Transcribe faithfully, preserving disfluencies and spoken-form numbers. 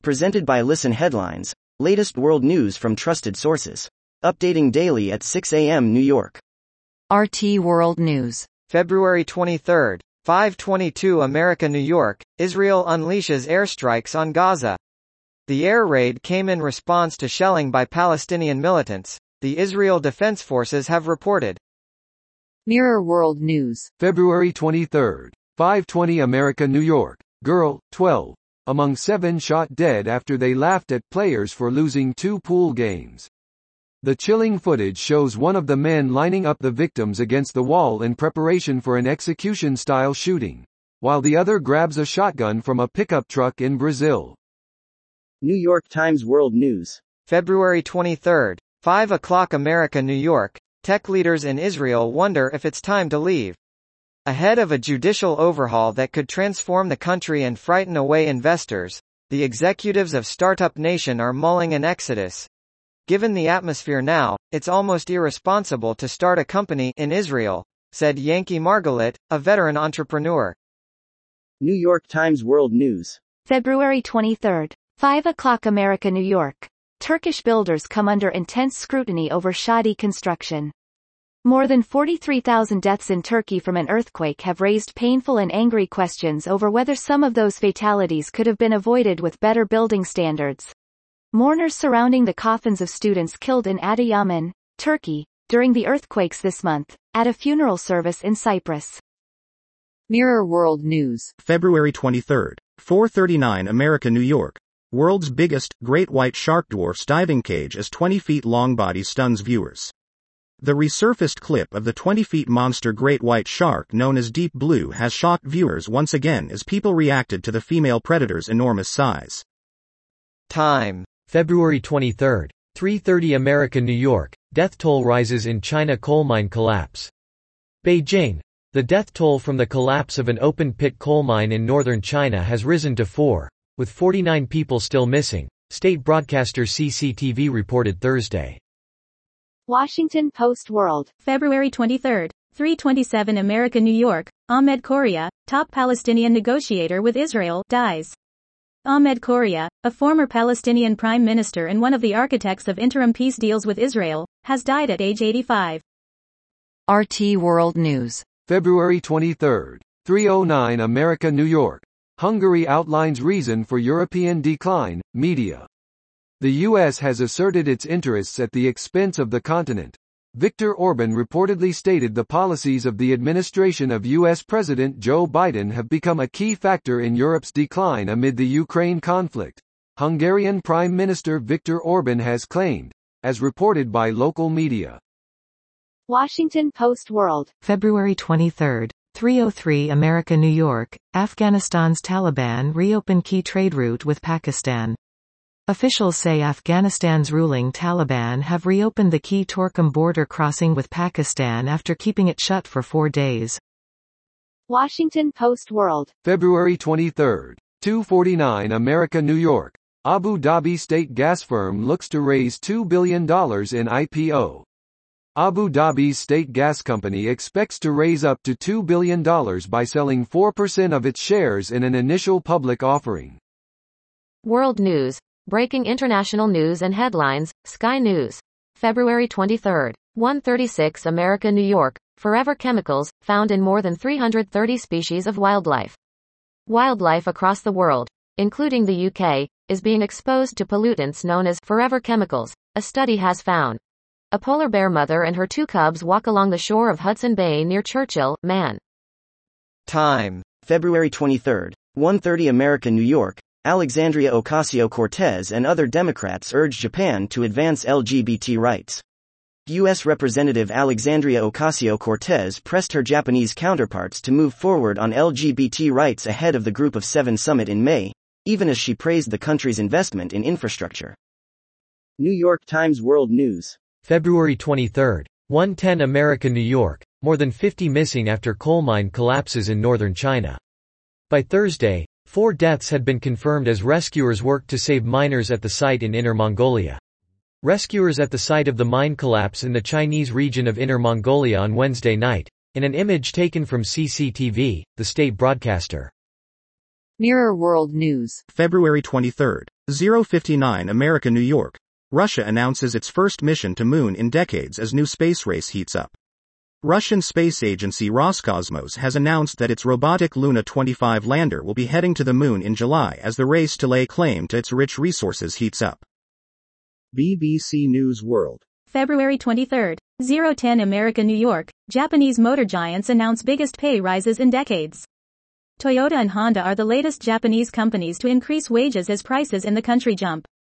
Presented by Listen Headlines, latest world news from trusted sources. Updating daily at six a m New York. R T World News. February twenty-third, five twenty-two America New York, Israel unleashes airstrikes on Gaza. The air raid came in response to shelling by Palestinian militants, the Israel Defense Forces have reported. Mirror World News. February twenty-third, five twenty America New York, girl, twelve, among seven shot dead after they laughed at players for losing two pool games. The chilling footage shows one of the men lining up the victims against the wall in preparation for an execution-style shooting, while the other grabs a shotgun from a pickup truck in Brazil. New York Times World News. February twenty-third, five o'clock America New York, tech leaders in Israel wonder if it's time to leave. Ahead of a judicial overhaul that could transform the country and frighten away investors, the executives of Startup Nation are mulling an exodus. Given the atmosphere now, it's almost irresponsible to start a company in Israel, said Yankee Margalit, a veteran entrepreneur. New York Times World News. February twenty-third, five o'clock America New York. Turkish builders come under intense scrutiny over shoddy construction. More than forty-three thousand deaths in Turkey from an earthquake have raised painful and angry questions over whether some of those fatalities could have been avoided with better building standards. Mourners surrounding the coffins of students killed in Adıyaman, Turkey, during the earthquakes this month, at a funeral service in Cyprus. Mirror World News. February twenty-third, four thirty-nine America New York. World's biggest, great white shark dwarfs diving cage as twenty feet long body stuns viewers. The resurfaced clip of the twenty feet monster great white shark known as Deep Blue has shocked viewers once again as people reacted to the female predator's enormous size. Time. February twenty-third, three thirty America New York, death toll rises in China coal mine collapse. Beijing. The death toll from the collapse of an open-pit coal mine in northern China has risen to four, with forty-nine people still missing, state broadcaster C C T V reported Thursday. Washington Post World. February twenty-third, three twenty-seven America New York, Ahmed Correa, top Palestinian negotiator with Israel, dies. Ahmed Correa, a former Palestinian prime minister and one of the architects of interim peace deals with Israel, has died at age eighty-five. R T World News. February twenty-third, three oh nine America New York. Hungary outlines reason for European decline, media. The U S has asserted its interests at the expense of the continent. Viktor Orban reportedly stated the policies of the administration of U S President Joe Biden have become a key factor in Europe's decline amid the Ukraine conflict. Hungarian Prime Minister Viktor Orban has claimed, as reported by local media. Washington Post World. February twenty-third, three oh three America New York, Afghanistan's Taliban reopen key trade route with Pakistan. Officials say Afghanistan's ruling Taliban have reopened the key Torkham border crossing with Pakistan after keeping it shut for four days. Washington Post World. February twenty-third, two forty-nine America New York. Abu Dhabi state gas firm looks to raise two billion dollars in I P O. Abu Dhabi's state gas company expects to raise up to two billion dollars by selling four percent of its shares in an initial public offering. World News. Breaking international news and headlines, Sky News. February twenty-third, one thirty-six America New York, forever chemicals, found in more than three hundred thirty species of wildlife. Wildlife across the world, including the U K, is being exposed to pollutants known as forever chemicals, a study has found. A polar bear mother and her two cubs walk along the shore of Hudson Bay near Churchill, Man. Time. February twenty-third, one thirty America New York. Alexandria Ocasio-Cortez and other Democrats urge Japan to advance L G B T rights. U S Representative Alexandria Ocasio-Cortez pressed her Japanese counterparts to move forward on L G B T rights ahead of the Group of Seven summit in May, even as she praised the country's investment in infrastructure. New York Times World News. February twenty-third, one ten America New York, more than fifty missing after coal mine collapses in northern China. By Thursday, four deaths had been confirmed as rescuers worked to save miners at the site in Inner Mongolia. Rescuers at the site of the mine collapse in the Chinese region of Inner Mongolia on Wednesday night, in an image taken from C C T V, the state broadcaster. Mirror World News. February twenty-third. zero fifty-nine America New York. Russia announces its first mission to Moon in decades as new space race heats up. Russian space agency Roscosmos has announced that its robotic Luna twenty-five lander will be heading to the Moon in July as the race to lay claim to its rich resources heats up. B B C News World. February twenty-third. zero ten America New York. Japanese motor giants announce biggest pay rises in decades. Toyota and Honda are the latest Japanese companies to increase wages as prices in the country jump.